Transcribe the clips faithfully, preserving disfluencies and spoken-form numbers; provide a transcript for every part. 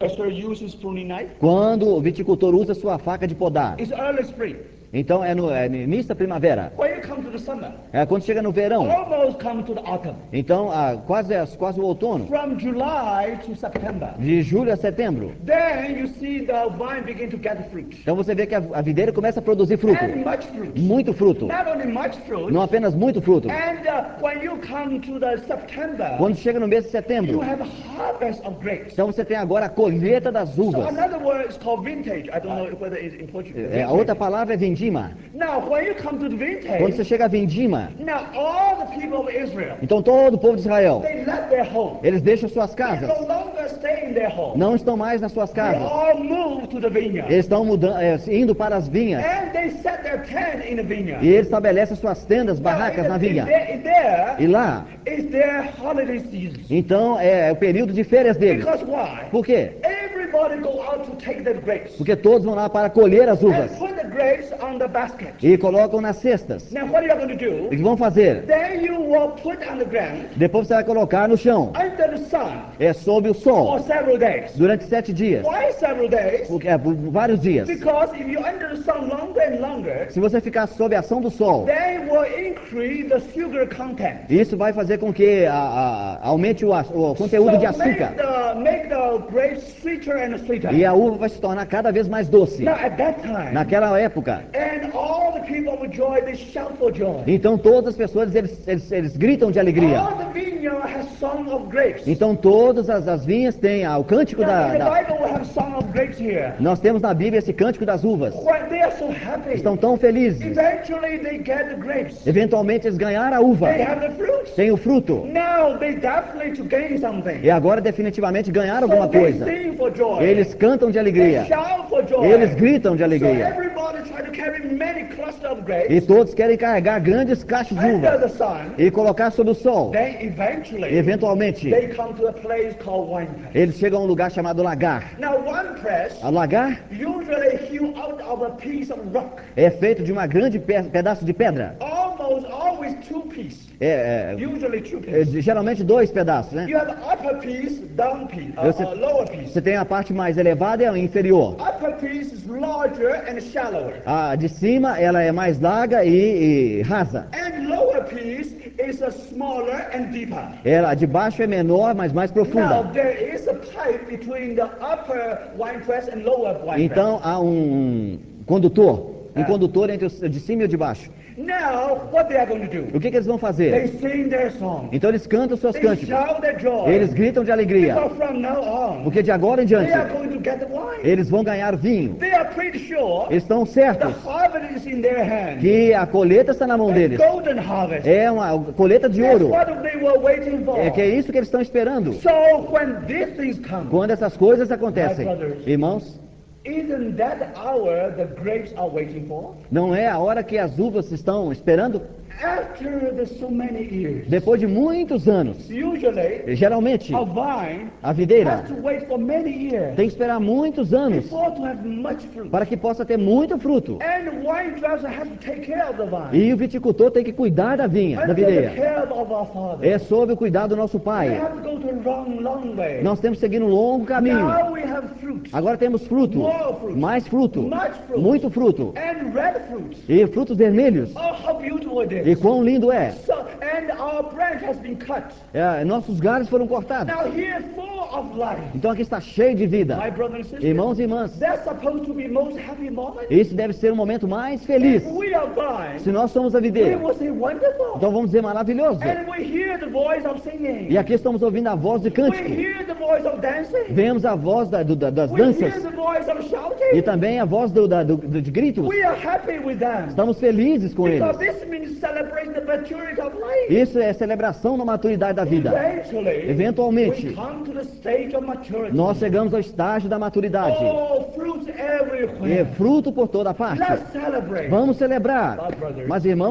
harvester uses pruning knife? Quando o viticultor usa sua faca de podar? It's early spring. Então é no, é no início da primavera. When you come to the summer, É quando chega no verão. almost come to the autumn. Então ah, quase, quase o outono. From July to September. De julho a setembro. Then you see the vine begin to get fruit. Então você vê que a, a videira começa a produzir fruto. And much fruit. Muito fruto. Not only much fruit. Não apenas muito fruto. And uh, when you come to the September, quando chega no mês de setembro, you have a harvest of grapes. Então você tem agora a colheita das uvas. So another word is called vintage. I don't know whether it's in Portuguese. É, a outra palavra é vindima. Now, when you come to the vintage, Quando você chega a vindima, now all the people of Israel, então todo o povo de Israel, they left their home. eles deixam suas They casas. no longer stay in their home. Não estão mais nas suas They casas. all move to the vineyard. Eles estão mudando, é, indo para as vinhas. And they set their tent in the vineyard. E eles estabelecem suas tendas, Now, barracas in na the- vinha. in there- in there E lá, is their holiday season. então é, é o período de férias deles. Because why? Por quê? Everybody go out to take the grapes. Porque todos vão lá para colher as And uvas put the grapes on the basket. e colocam nas cestas. Now what are you going to O que do? vão fazer? Then you will put on the ground Depois você vai colocar no chão, under the sun é sob o for sol, several days. durante sete dias. Why several days? Porque, é, por vários dias. Because if you're under the sun longer and longer, Se você ficar sob a ação do sol, they will increase the sugar content. isso vai fazer com que a, a, aumente o, a- o conteúdo de So make açúcar. the, make the grapes sweeter and sweeter. E a uva vai se tornar cada vez mais doce. Now at that time, Naquela época, and all the people with joy, they shout for joy. então todas as pessoas eles, eles, eles gritam de alegria. All the vineyard has song of grapes. Então todas as, as vinhas têm ah, o cântico Now, da, in the da... Bible, we have song of grapes here. Nós temos na Bíblia esse cântico das uvas. When they are so happy, Estão tão felizes. eventually they get the grapes. Eventualmente eles ganharam a uva. They have the fruits. Tem o fruto. Now they definitely to gain something. E agora definitivamente ganharam So alguma they coisa. sing for joy. Eles cantam de They alegria. shout for joy. Eles gritam de So alegria. everybody try to carry many clusters of E grapes todos querem carregar grandes cachos de under uvas the sun. e colocar sob o sol. Then eventually Eventualmente, they come to a place called wine press. eles chegam a um lugar chamado lagar. Now one press O lagar usually hewn out of a piece of rock. é feito de uma grande pe pedaço de pedra. Almost always two pieces. É, é, Usually two é, pieces. geralmente dois pedaços, né? You have upper piece, down piece, uh, Você- uh, lower piece. Você tem a parte mais elevada e a inferior. Upper piece is larger and shallower. A de cima ela é mais larga e, e rasa. And lower piece is a smaller and deeper. Ela de baixo é menor, mas mais Now profunda. there is a pipe between the upper wine press and lower wine Então há um condutor, um É. condutor entre o de cima e o de baixo. press. Now what they are going to do? O que, que eles vão They fazer? sing their song. Então eles cantam seus They cânticos. shout their joy. Eles gritam de alegria. Because from now on, Porque de agora em they diante, are going to get the wine. eles vão ganhar vinho. They are pretty sure Eles estão the certos harvest is in their hand. que a colheita está na mão A deles. golden harvest. É uma colheita de That's ouro. what they were waiting for. É que é isso que eles estão esperando. So when these things come, Quando essas coisas acontecem, My brothers. irmãos, isn't that hour the grapes are waiting for? não é a hora que as uvas estão esperando? After the so many years, Depois de muitos anos, usually geralmente, a vine a videira has to wait for many years tem que esperar muitos anos before to have much fruit. para que possa ter muito fruto. And the wine dresser has to take care of the vine. E o viticultor tem que cuidar da vinha, da Under the videira. care of our Father. É sob o cuidado do nosso We Pai. have to go to a long, long way. Nós temos que seguir um longo caminho. Now we have fruit. Agora temos fruto, More fruit. mais fruto, Much fruit. muito fruto. And red fruit. E frutos vermelhos. Oh, how beautiful it E is. quão lindo é. So, and our branch has been cut. É, nossos galhos foram cortados. Now here full of life. Então aqui está cheio de vida. My brothers and sisters, Irmãos e irmãs, that's supposed to be most happy moment. esse deve ser o momento mais feliz. If we are blind, Se nós somos a we videira, will say wonderful. então vamos dizer maravilhoso. And we hear the voice of singing. E aqui estamos ouvindo a voz de We cântico. hear the voice of dancing. Vemos a voz da- do- da- das We hear danças the voice of e shouting. também a voz do, da- do- do- de gritos. We are happy with them. Estamos felizes com eles. Because this means celebrate the maturity of life. Isso é celebração da maturidade da vida. Eventually, Eventualmente, we come to the stage of maturity. nós chegamos ao estágio da maturidade. Oh, fruits E everywhere. fruto por toda parte. Let's celebrate. Vamos celebrar. My brothers, Mas irmãos,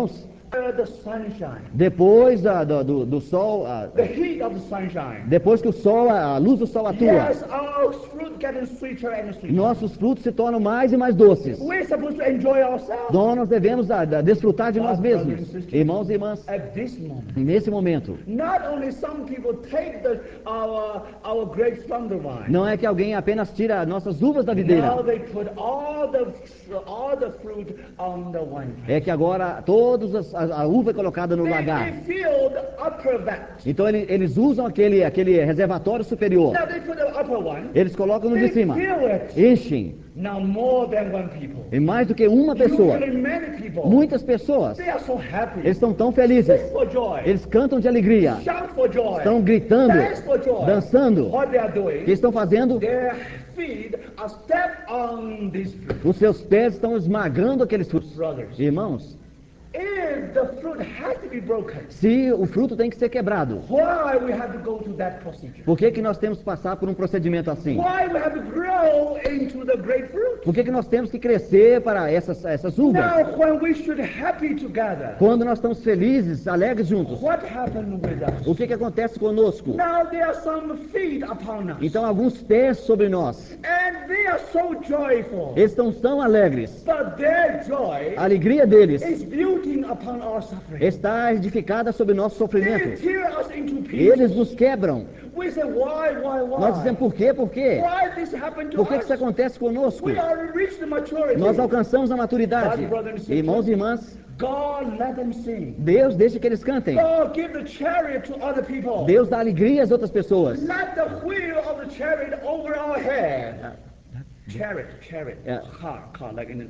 Uh, the sunshine, Depois da- do, do, do sol, ah, the heat of the sunshine. depois que o sol, a luz do sol atua, Yes, our fruit getting sweeter and sweeter. nossos frutos se tornam mais e mais doces. We're supposed to enjoy ourselves. Então nós devemos ah, da- desfrutar de nós But, brothers mesmos, and sisters, irmãos e irmãs. At this moment, Nesse momento, not only some people take the, our, our grapes from the vine. não é que alguém apenas tira nossas uvas da videira, Now they put all the all the fruit on the wine press. é que agora todos as, a, a uva é colocada no They, lagar. they fill the upper vat. Então ele, eles usam aquele, aquele reservatório superior. Now they put the upper one. Eles colocam no de They cima, fill it. enchem. Now more than one people. E mais do que uma pessoa, Usually many people. muitas pessoas, They are so happy. eles estão tão felizes, Sing for joy. eles cantam de alegria, Shout for joy. estão gritando, Dance for joy. dançando. What they are O que doing? estão fazendo? Their feet are step on these fruit. Os seus pés estão esmagando aqueles frutos. Brothers, Irmãos, if the fruit has to be broken, se o fruto tem que ser quebrado, why we have to go through that procedure? por que que nós temos que passar por um procedimento assim? Why we have to grow into the grapefruit? Por que que nós temos que crescer para essas, essas uvas? Now, when we should happy together, Quando nós estamos felizes, alegres juntos, what happened with us? o que que acontece conosco? Now there are some feet upon us, Então alguns pés sobre nós, and they are so joyful. eles estão tão alegres, But their joy a alegria deles is building upon our suffering. está edificada sobre o nosso They sofrimento. tear us into Eles pieces. nos quebram. We say, why, why, why? Nós dizemos por quê, por quê? Why this happened to Por que que us? isso acontece conosco? We are reached the maturity. Nós alcançamos a maturidade. But, brothers and sisters, Irmãos e irmãs, God let them sing. Deus deixa que eles cantem. God give the chariot to other people. Deus dá alegria às outras pessoas. Let the wheel of the chariot over our head. Chariot, chariot, Yeah. car, car, like in.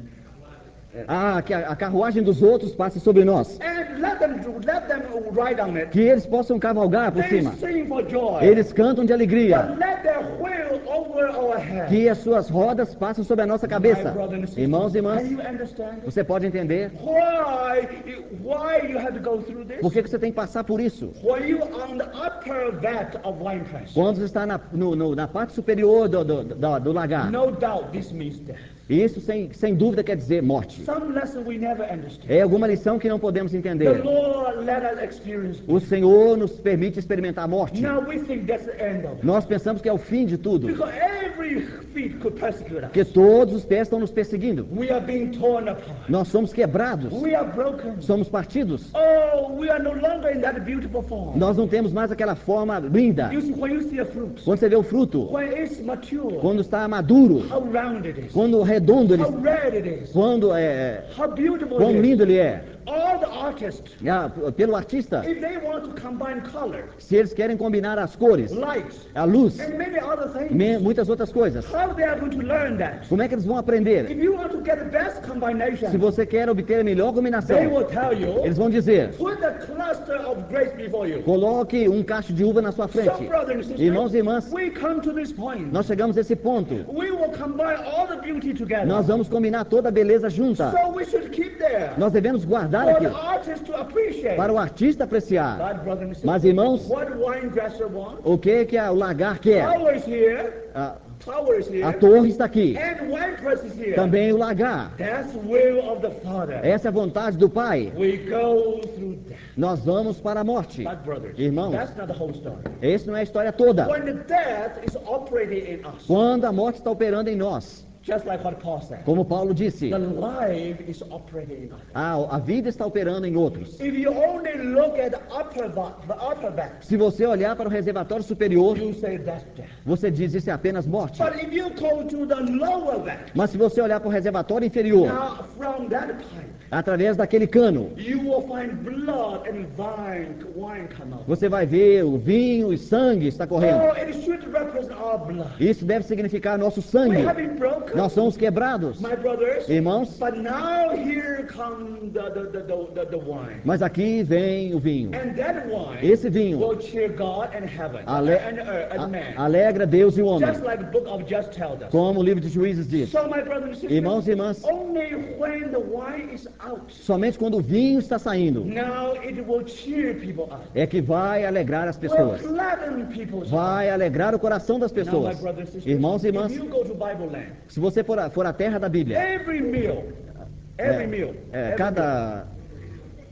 Ah, que a, a carruagem dos outros passe sobre nós. And let them do, let them ride on it. Que eles possam cavalgar por They cima. sing for joy. Eles cantam de But alegria. let their wheel over our head. Que as suas rodas passem sobre a nossa cabeça. My brother and sister, Irmãos e can irmãs, you understand? você pode entender Why, why you have to go through this? por que que você tem que passar por isso? When you on the upper vat of wine press, Quando você está na, no- no- na parte superior do, do, do, do lagar. no doubt this means death. Isso sem, sem dúvida quer dizer morte. Some lesson we never understand. É alguma lição que não podemos The entender. Lord let us experience. O Senhor nos permite experimentar a morte. Now we think that's the end of it. Nós pensamos que é o fim de tudo. Because every feet could persecute us. Porque todos os pés estão nos perseguindo. We are being torn apart. Nós somos quebrados. We are broken. Somos partidos. Oh, we are no longer in that beautiful form. Nós não temos mais aquela forma linda. You see, when you see a fruit, Quando você vê o fruto, when it's mature, quando está maduro, how round it is, quando redondo ele, how red it is, quando é, how beautiful quão it is. lindo ele é. All the artists, Ah, pelo artista, if they want to combine color, se eles querem combinar as cores, light, a luz, and many other things, me- muitas outras coisas, how they are going to learn that? como é que eles vão aprender? If you want to get the best combination, Se você quer obter a melhor they combinação, will tell you, eles vão dizer: put a cluster of grapes before you. coloque um cacho de uva na sua So, frente. brothers and sisters, Irmãos e irmãs, we come to this point. nós chegamos a esse ponto. We will combine all the beauty together. Nós vamos combinar toda a beleza junta. So we should keep there Nós devemos guardar for the aquilo artist to appreciate. para o artista apreciar. But, brothers and sisters, Mas, irmãos, what wine dresser wants? o que que a- o lagar quer? Flower is here. A, Flower is here. a torre está aqui. And wine press is here. Também o lagar. That's the will of the Father. Essa é a vontade do Pai. We go through that. Nós vamos para a morte. But, brothers, Irmãos, that's not the whole story. essa não é a história toda. When the death is operating in us, Quando a morte está operando em nós, just like what Paul said, como Paulo disse, the life is operating in us. a, a vida está operando em outros. If you only look at the upper back, the upper back, Se você olhar para o reservatório superior, you say that's death. você diz isso é apenas morte. But if you go to the lower back, Mas se você olhar para o reservatório inferior, now from that pipe, através daquele cano, you will find blood and wine, wine come out. você vai ver o vinho e sangue está correndo. Oh, it should represent our blood. Isso deve significar nosso We sangue. have been broken, Nós somos quebrados, my brothers. irmãos. But now here come the, the, the, the, the, the wine. Mas aqui vem o vinho. And that wine Esse vinho will cheer God and heaven ale- and earth and man. a- alegra Deus e o homem, Just like the book of Just tells us. como o livro de Juízes diz. So my brothers and sisters, Irmãos e irmãs, only when the wine is out, somente quando o vinho está saindo now it will cheer people up. é que vai alegrar as Will pessoas. gladden people's hearts. Vai alegrar o coração das Now, my pessoas. brothers and sisters, Irmãos e irmãs, if you go to Bible land, se você for a, for a terra da Bíblia, every meal, every meal, é, every cada,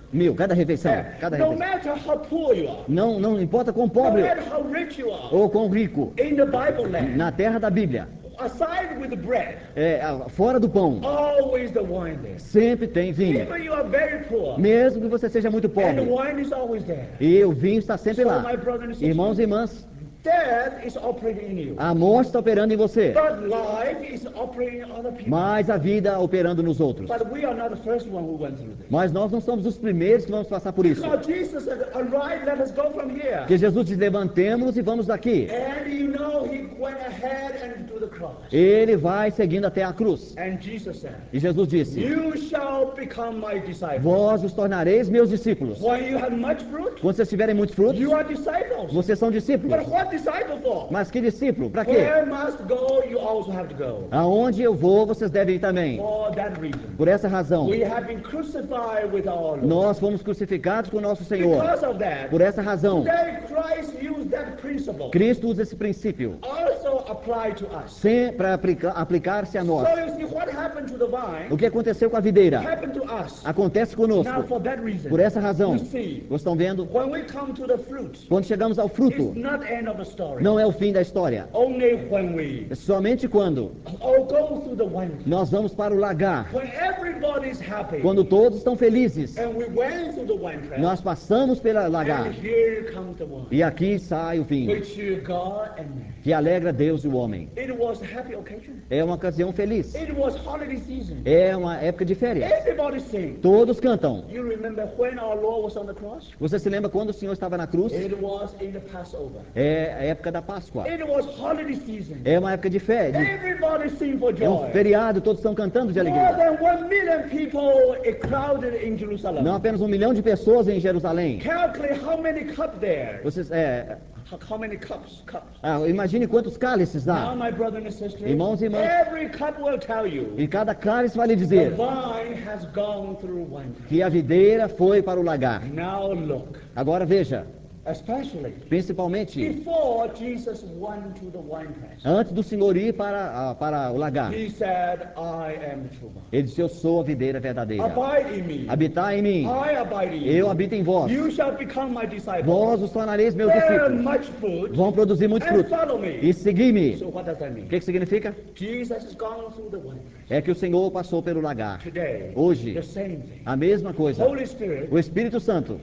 Mil, cada refeição, Yeah. cada No refeição. matter how poor you are, Não, não importa quão no pobre matter how rich you are, ou quão rico, in the Bible land, na terra da Bíblia, aside with the bread, é, a- fora do pão, always the wine there. sempre tem vinho. Even you are very poor, Mesmo que você seja muito and the pobre, wine is always there. e o vinho está sempre So, lá. my brother and sister, Irmãos e irmãs, death is operating in you, a morte está operando em você, but life is operating in other people. mas a vida operando nos outros. But we are not the first one who went through this. Mas nós não somos os primeiros que vamos passar por isso. Now Jesus said, "Arise, let us go from here." Porque Jesus diz, levantemos e vamos daqui. And you know, he went ahead and to the cross. Ele vai seguindo até a cruz. And Jesus said, E Jesus disse, "You shall become my disciples. vós os tornareis meus discípulos. When you have much fruit, Quando vocês tiverem muitos frutos, you are disciples. vocês são discípulos. But what disciple for? Mas que discípulo? Para quê? Where must go, you also have to go. Aonde eu vou, vocês devem ir também. For that reason, Por essa razão, we have been crucified with our Lord. nós fomos crucificados com o nosso Senhor. Because of that, Por essa razão, today Christ used that principle Cristo usa esse princípio also apply to us. para aplica, aplicar-se a nós. So you see what happened to the vine O que aconteceu com a videira happened to us. acontece Now conosco. for that reason, Por essa razão, you see, vocês estão vendo? when we come to the fruit, Quando chegamos ao it's fruto, not the end of the story. não é o fim da história. Only when we É somente quando all go through the wine, nós vamos para o lagar, when everybody is happy, quando todos estão felizes, and we went through the wine press, nós passamos pela lagar. and here comes the wine, E aqui sai o vinho, which you God and man. que alegra Deus e o homem. It was a happy occasion. É uma ocasião feliz. It was holiday season. É uma época de férias. Everybody sing. Todos cantam. You remember when our Lord was on the cross? Você se lembra quando o Senhor estava na cruz? It was in the Passover. É a época da Páscoa. It was holiday season. É uma época de fé. de- Everybody sing for É um joy. feriado, todos estão cantando de More alegria. than one million people are crowded in Jerusalem. Não apenas um milhão de pessoas em Jerusalém. Calculate how many cups there. Vocês, é, How many cups? Cups. ah, imagine quantos cálices Now, há. my brother and sister, Irmãos e irmãs. every cup will tell you E cada cálice vai lhe the dizer vine has gone through wine press. que a videira foi para o lagar. Now look, Agora veja, especially principalmente before Jesus went to the wine press, antes do Senhor ir para, a- para o lagar, he said, "I am the true vine. ele disse, eu sou a videira verdadeira. Abide in me. Habitai em mim, I abide in you. eu habito em vós. You shall become my disciples. Vós os tornareis meus Bear discípulos. much fruit Vão produzir muitos and frutos. follow me." E seguir-me. So what does that mean? O que, que significa? Jesus has gone through the wine press. É que o Senhor passou pelo lagar. Today, Hoje, the same thing. a mesma coisa. Holy Spirit O Espírito Santo,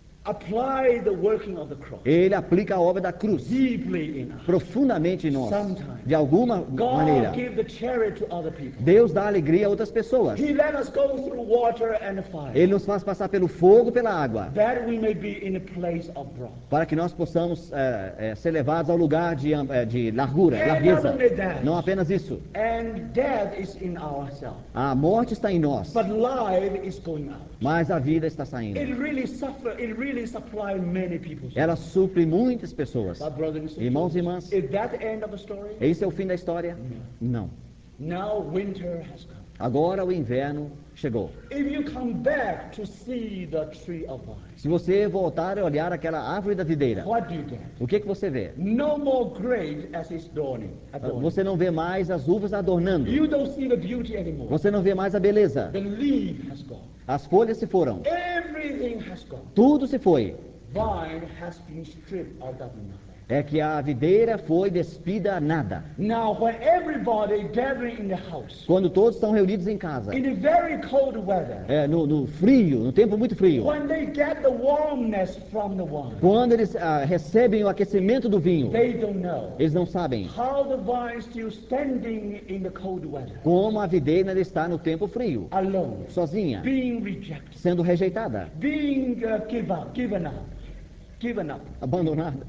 apply the working of the cross ele aplica a obra da cruz deeply in us. profundamente em nós. Sometimes De alguma maneira, God give the chariot to other people. Deus dá alegria a outras pessoas. He let us go through water and fire, Ele nos faz passar pelo fogo e pela água, that we may be in a place of broth. para que nós possamos é, é, ser levados ao lugar de, am- é, de largura, And largueza. not only that, Não apenas isso. and death is in ourselves, A morte está em nós, but life is going out. mas a vida está saindo. It really suffer. It really supply many people. Ela supre muitas pessoas. But brothers and sisters, Irmãos e irmãs, is that the end of the story? esse é o fim da história? Não. Now winter has come. Agora o inverno chegou. If you come back to see the tree of vine, Se você voltar a olhar aquela árvore da videira, what do you get? o que que você vê? No more grape as its adorning. adorning. Você não vê mais as uvas adornando. You don't see the beauty anymore. Você não vê mais a beleza. The leaf has gone. As folhas se foram. Everything has gone. Tudo se foi. Vine has been stripped out of nothing. É que a videira foi despida a nada. Now, when everybody gathering in the house, Quando todos estão reunidos em casa, in the very cold weather, é, no, no frio, no tempo muito frio, when they get the warmness from the wine, quando eles ah, recebem o aquecimento do vinho, they don't know eles não sabem how the vine is still standing in the cold weather, como a videira ainda está no tempo frio, alone, sozinha, being rejected, sendo rejeitada, being uh, give up, given up, given up, abandonada,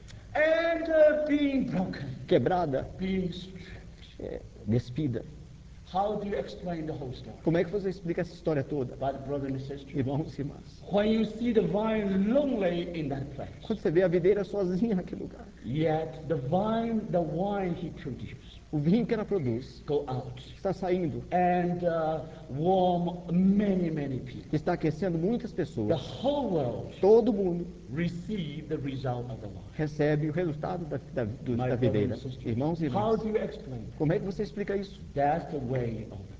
and uh, being broken, quebrada, being stripped. é, despida. How do you explain the whole story? Como é que você explica essa história toda? But brother and sister, Irmãos e irmãs, when you see the vine lonely in that place, quando você vê a videira sozinha naquele lugar, yet the vine, the wine he produced, o vinho que ela produz go out está saindo, and uh, warm many, many people. está aquecendo muitas The pessoas. whole world Todo mundo receive the result of the wine. recebe o resultado da, da, do- My da brother videira. and sister, Irmãos e how irmãs, do you explain? como é que você explica isso? That's the way of the cross.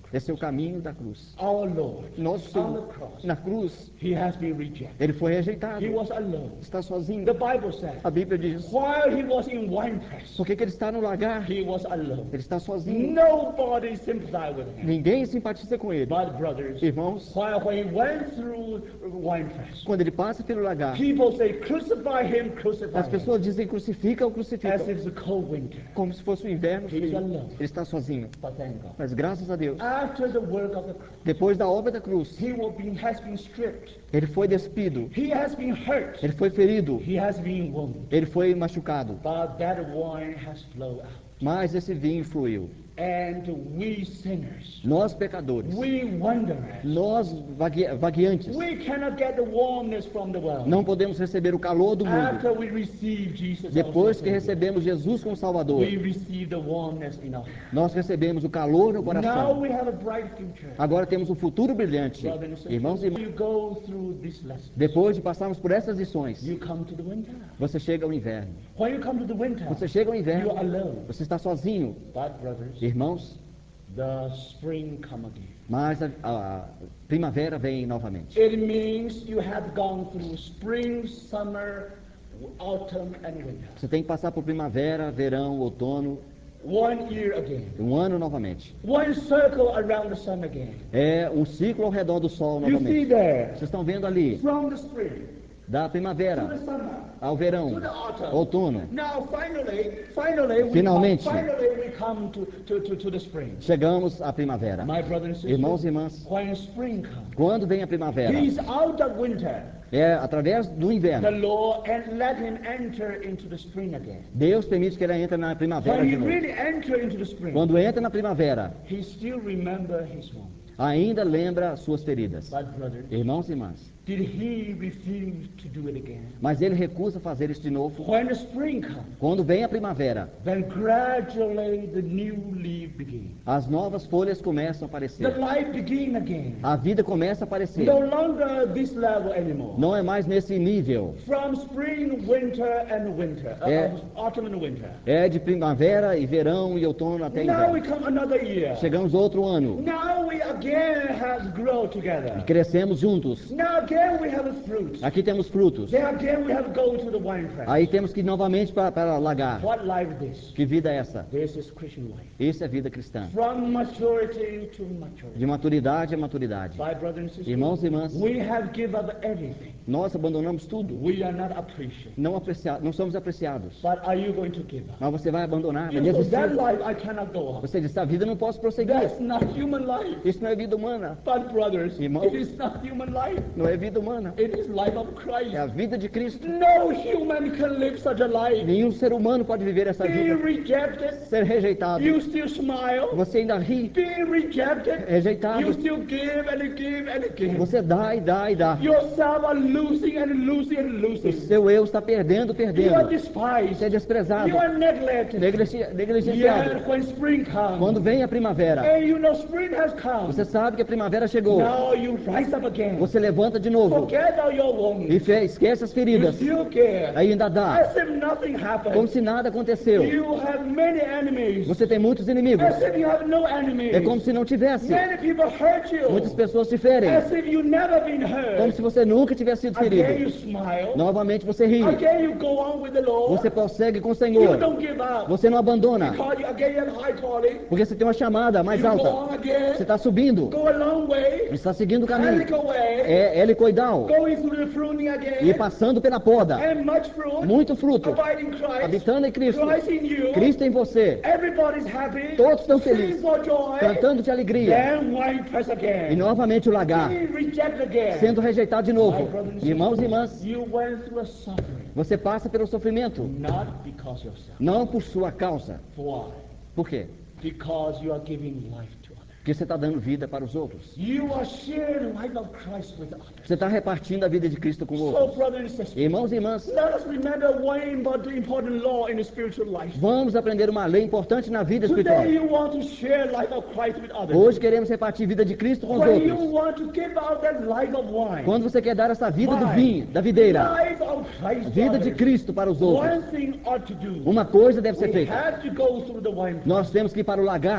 Esse é o caminho da cruz. Our Lord, Nosso on Senhor, the cross, na cruz, he has been rejected. ele foi rejeitado. He was alone. Está sozinho. The Bible says, A Bíblia diz, while he was in winepress, por que que ele está no lagar? he was alone. Ele está sozinho. Nobody sympathized with him. Ninguém simpatiza com ele. But brothers, Irmãos, while when he went through winepress, quando ele passa pelo lagar, people say, crucify him, crucify as him, pessoas dizem crucifica ou as crucifica, if it's a cold winter. como se fosse o inverno He's frio. alone. Ele está sozinho. But thank God. Mas graças a Deus, After the work of the cross, depois da obra da cruz, he will be, has been stripped. ele foi despido, He has been hurt. ele foi ferido, He has been wounded. ele foi machucado. But that wine has flowed out. Mas esse vinho fluiu. And we sinners, Nós pecadores, we wanderers, nós vague- vagueantes, we cannot get the warmness from the world. não podemos receber o calor do mundo. After we receive Jesus as Depois our que Savior, recebemos Jesus como Salvador, we receive the warmness in our heart. nós recebemos o calor no Now coração. we have a bright future. Agora temos um futuro brilhante. Brothers and sisters, Irmãos e irmãs, you go through this lesson. depois de passarmos por essas lições, You come to the winter. você chega ao inverno. When you come to the winter, Você chega ao you inverno, are alone. você está sozinho. But brothers, Irmãos, the spring come again. mas a, a primavera vem novamente. It means you have gone through spring, summer, autumn, and winter. Você tem que passar por primavera, verão, outono, One year again. um ano novamente. One circle around the sun again. É um ciclo ao redor do sol You see novamente. there, Vocês estão vendo ali, from the spring da to the primavera summer ao verão, to the autumn. outono. Now finally, finally, we Finalmente. come, finally we come to, to, to, to the spring. Chegamos à primavera. My brothers and sisters, Irmãos e irmãs, when spring comes, quando vem a primavera? he's out of winter, É através do the inverno. Lord, and let him enter into the spring again. Deus permite que ele entre na primavera When de he novo. really enter into the spring, Quando entra na primavera, he still remember his wound. ainda lembra suas feridas. But brothers, Irmãos e irmãs, did he refuse to do it again? mas ele recusa fazer isso de novo. When the spring comes, Quando vem a primavera, then gradually the new leaf begins. as novas folhas começam a The aparecer. life begin again. A vida começa a aparecer. No longer this level anymore. Não é mais nesse nível. From spring, winter, and winter, uh, Yeah. autumn and winter. É de primavera e verão e outono até Now we inverno. come another year. Chegamos outro ano Now we again has grow together. e crescemos juntos. Now again we have a fruit. Aqui temos frutos. Then again we have go to the wine press. Aí temos que ir novamente para, para lagar. What life this? Que vida é essa? This is Christian life. Isso é vida cristã. From maturity to maturity. De maturidade a maturidade. My brothers and sisters, Irmãos e irmãs, we have given up everything. nós abandonamos tudo. We are not appreciated. Não, aprecia, não somos apreciados. But are you going to give up? Mas você vai abandonar, vai You know, that desistir. life I cannot go on. Você diz, a vida não posso prosseguir. That's not human life. Isso não é vida humana. But brothers, Irmãos, it is not human life. não é vida humana. It is life of Christ. É a vida de Cristo. No human can live such a life. Nenhum ser humano pode viver essa Be vida. rejected, Ser rejeitado. you still smile. Você ainda ri. Be rejected, Rejeitado. you still give and give and give. Você dá e dá e dá. Yourself are losing and losing and O losing. seu eu está perdendo, You are perdendo. despised. Você é desprezado. You are neglected. Negligen- Negligenciado. Yet when spring comes, Quando vem a primavera, and you know spring has come, você sabe que a primavera chegou. now you rise up again. Você levanta de novo Forget all your wounds. e fe- esquece as You feridas. still care. Ainda dá. As if nothing happened. Como se nada aconteceu. You have many enemies. Você tem muitos inimigos. As if you have no enemies. É como se não tivesse. Many people hurt you. Muitas pessoas te ferem. As if you never been Como hurt. se você nunca tivesse sido Again ferido. you smile. Novamente você ri. Again you go on with the Lord. Você prossegue com o You Senhor. don't give up. Você não abandona. Because you, again you have high calling. Porque você tem uma chamada mais You go alta. on again. Você está subindo. Go a long way. Está seguindo o caminho. Helical way. É helicoidal. Going through the pruning again. E passando pela poda. And much fruit. Muito fruto. Abiding in Christ. Habitando em Cristo. Christ in you. Cristo em você. Everybody's happy. Todos estão Sing felizes. for joy. Cantando de alegria. Then wine press E again. novamente o lagar. Being rejected again. Sendo rejeitado de novo. Irmãos e irmãs, You went through a suffering. você passa pelo sofrimento. Not because yourself. Não por sua causa. Why? Por quê? Because you are giving life to others. Porque você está dando vida para os outros. You are sharing the life of Christ with others. Você está repartindo a vida de Cristo com So, outros. brothers and sisters, Irmãos e irmãs, let us remember one important important law in the spiritual life. vamos aprender uma lei importante na vida Today espiritual. you want to share life of Christ with others. Hoje queremos repartir vida de Cristo com os When you outros. want to give out that life of wine, Quando você quer dar essa vida do Wine. vinho, da videira, life of Christ, a vida de brothers, Cristo para os one outros, thing ought to do. uma coisa deve ser We feita. have to go through the wine. Nós temos que ir para o lagar.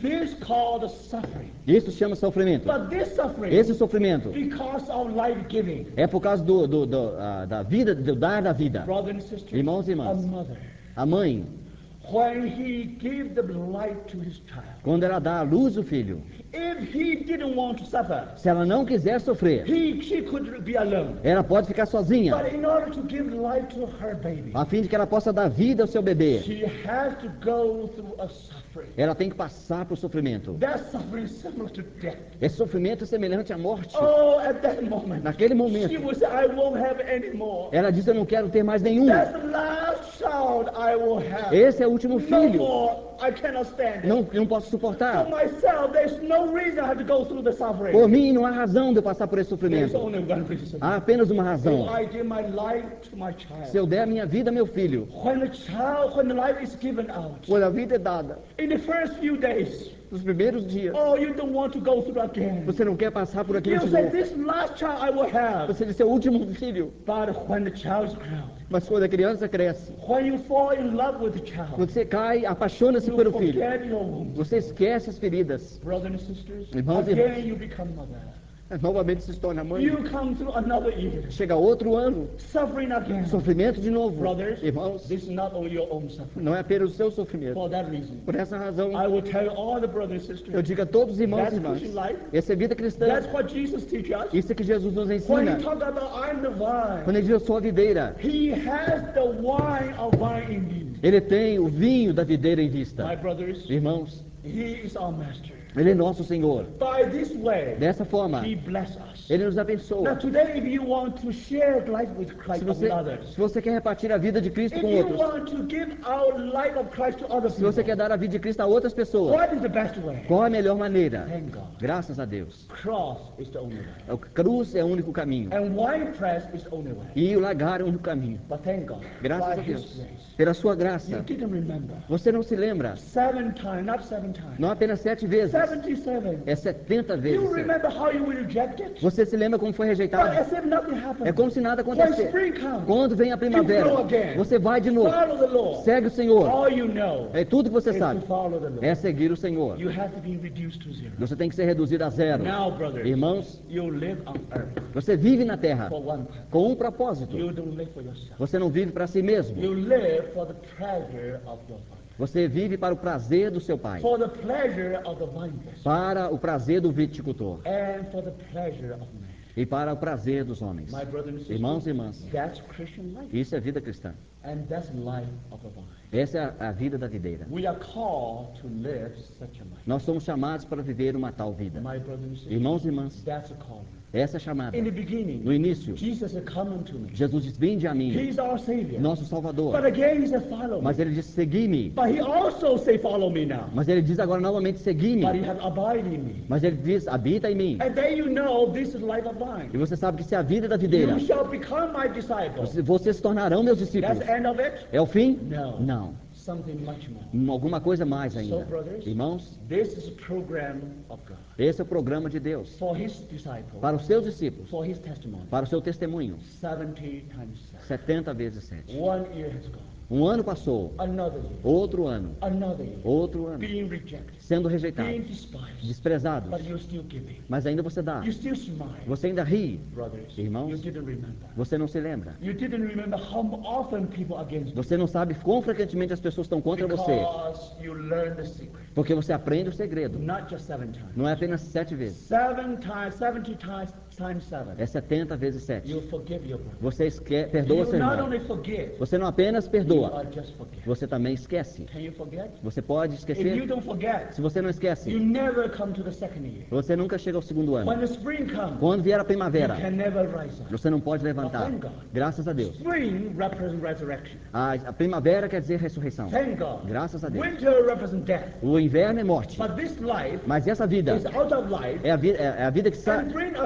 This called suffering. Isso se chama sofrimento. But this suffering, Esse sofrimento because of life giving. é por causa do, do, do, ah, da vida, do dar da vida. Brothers and sisters, Irmãos e a irmãs, mother, a mãe, when he gave the life to his child, quando ela dá à luz o filho, if he didn't want to suffer, se ela não quiser sofrer, he, she could be alone. ela pode ficar sozinha, But in order to give life to her baby, a fim de que ela possa dar vida ao seu bebê. she has to go through a suffering. Ela tem que passar por sofrimento. That suffering is similar to death. Esse sofrimento é semelhante à morte. Oh, at that moment, Naquele she momento, will say, I won't have any more. ela diz: eu não quero ter mais nenhum. That's the last child I will have. Esse é o último No filho. more. I cannot stand it. Não, não posso For suportar. myself, there's no reason I have to go through the suffering. Por mim, não há razão de eu passar por esse There's sofrimento. only one reason. Há apenas uma If razão. I give my life to my Se child, eu der a minha vida a meu filho, when the child, when the life is given out, quando a vida é dada, in the first few days, nos primeiros dias, oh, you don't want to go through again. você não quer passar por aquilo You de say, novo. this last child I will have. Você diz: seu último filho. But when the child's grown, Mas quando a criança cresce, when you fall in love with the child, você cai, apaixona-se you pelo filho. forget your womb. Você esquece as feridas. Brothers and sisters, Irmãos e again irmãs. you become mother. Novamente se torna mãe. You come through another year, Chega outro ano, suffering again. sofrimento de novo. Brothers, Irmãos, this is not only your own suffering. não é apenas o seu sofrimento. For that reason, Por essa razão, I will tell you all the brothers and eu sisters, digo a todos os irmãos e that's irmãs, Christian life. essa é vida cristã. That's what Jesus teaches us. Isso é que Jesus nos When ensina. he talks about I'm the vine, Quando ele diz: eu sou a videira, he has the wine of vine in him. ele tem o vinho da videira em My vista. brothers, Irmãos, he is our master. ele é nosso Senhor. By this way, Dessa forma, he bless us. ele nos Now abençoa. today, if you want to share life with Christ Se with você, others, se você quer repartir a vida de Cristo if com you outros, want to give our life of Christ to other se você people, quer dar a vida de Cristo a outras pessoas, what is the best way? qual a melhor maneira? Thank God. Graças a Deus. Cross is the only way. A cruz é o único caminho. And wine press is the only way. E o lagar é o único caminho. But thank God. Graças by a His Deus. grace. Pela sua You graça. didn't remember. Você não se lembra. Seven times, not seven times. Não apenas sete vezes. seventy-seven. É setenta vezes. You sete. remember how you were rejected? Você se lembra como foi But rejeitado? as if nothing happened. É como se nada When acontecesse. spring comes, Quando vem a primavera, you go again. você vai de novo. Follow the Lord. Segue o Senhor. All you know É tudo que você is sabe. to follow the Lord. É seguir o Senhor. You have to be reduced to zero. Você tem que ser reduzido a zero. Now, brothers, Irmãos, you live on earth você vive na terra for one purpose. com um propósito. You don't live for yourself. Você não vive para si mesmo. You live for the pleasure of your father. Você vive para o prazer do seu pai. For the pleasure of the vine dresser. Para o prazer do viticultor. And for the pleasure of man. E para o prazer dos homens. My brothers and sisters, Irmãos e irmãs, that's Christian life. isso é vida cristã. And that's life of a vine. Essa é a, a vida da videira. We are called to live such a life. Nós somos chamados para viver uma tal vida. My brothers and sisters, Irmãos e irmãs, that's a calling. essa é a chamada. In the beginning, No início, Jesus said, come unto me. Jesus diz: vinde a mim, He's our Savior. nosso But Salvador. again, he said, follow me. Mas ele diz: segui-me. But he also say, follow me now. Mas ele diz agora novamente: segui-me. But he has abide in me. Mas ele diz: habita em mim. And then you know this is life of vine. E você sabe que se a vida da videira, You shall become my disciple. você- vocês se tornarão meus discípulos. That's the end of it? É o fim? No. Não. Something much more. Hum, Alguma coisa mais ainda. So, brothers, Irmãos, this is a program of God. esse é o programa de Deus. For his disciples, Para os seus discípulos, for his testimony. para o seu testemunho. seventy times seven. setenta vezes sete. One year has gone. Um ano passou, Another year. outro ano, Another year. outro ano, Being rejected. sendo Being rejeitados, despised. desprezados, But you're still giving. mas ainda você dá. You still smile. Você ainda ri, Brothers, Irmãos, you didn't remember. você não se lembra. You didn't remember how often people against you. Você não sabe quão frequentemente as pessoas estão contra você, Because you learned the secret. porque você aprende o segredo. Not just seven times. Não é apenas sete vezes, Seven times, seventy times, times seven. é setenta vezes sete. You forgive your brother. Você esque... perdoa You seu not irmão. only forgive, Você não apenas you perdoa, are just forget. você também esquece. Can you forget? Você pode If you esquecer. don't forget, Se você não you esquece, never come to the second year. você nunca chega ao segundo When ano. the spring comes, Quando vier a you primavera, can never rise up. você não pode levantar. Graças a Deus. Spring represents resurrection. A, a primavera quer dizer ressurreição. Thank God. Graças a Deus. Winter represents death. O inverno é morte. But this life Mas essa vida is out of life é a, vi é a vida que sa and bring us to é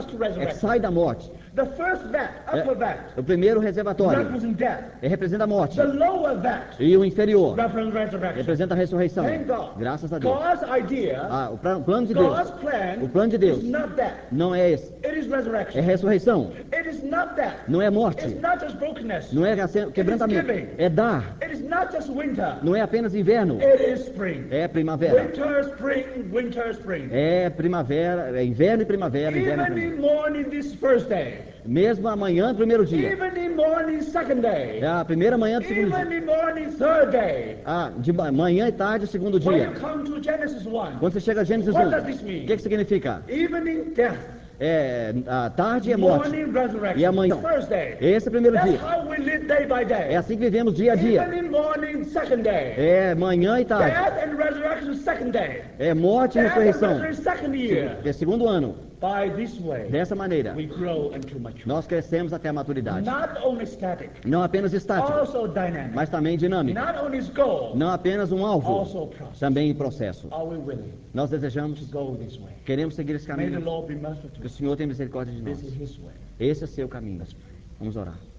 resurrection. sai da morte. The first vat, upper vat, É, o primeiro reservatório represents death. é, representa a morte. The lower vat E o inferior represents resurrection. representa a ressurreição. Thank God. Graças a Deus. God's idea, Ah, o pra- o plano de Deus, God's plan o plano de Deus is not that. não é esse. It is É resurrection. ressurreição. It is not that. Não é morte. It's not just brokenness. Não é ace- quebrantamento. giving. É dar. It is not just winter. Não é apenas inverno. It is spring. É primavera. Winter, spring, winter, spring. É primavera, é inverno e primavera, inverno e Even in primavera. morning this first day. Mesmo amanhã, primeiro dia. Even in morning second day. É a primeira manhã do segundo Even dia. in morning third day. Ah, de ma- manhã e tarde, segundo When dia. you come to Genesis one, Quando você chega a Gênesis what um, does this o mean? que, que significa? Even in death, É, a tarde é morte. morning resurrection. E amanhã. First day. Esse é o primeiro That's dia. how we live day by day. É assim que vivemos dia a Even dia. in morning second day. É manhã e tarde. Death and resurrection second day. É morte e Death and ressurreição. resurrection second year. É segundo ano. By this way, Dessa maneira, we grow into maturity. nós crescemos até a maturidade. Not only static, Não apenas estático, also dynamic. mas também dinâmico. Not only goal, Não apenas um alvo, also process. também em processo. Are we willing Nós desejamos, to go this way? queremos seguir esse May the caminho. Lord be merciful to Que o us. Senhor tenha misericórdia de This nós. is His way. Esse é o seu caminho. Vamos orar.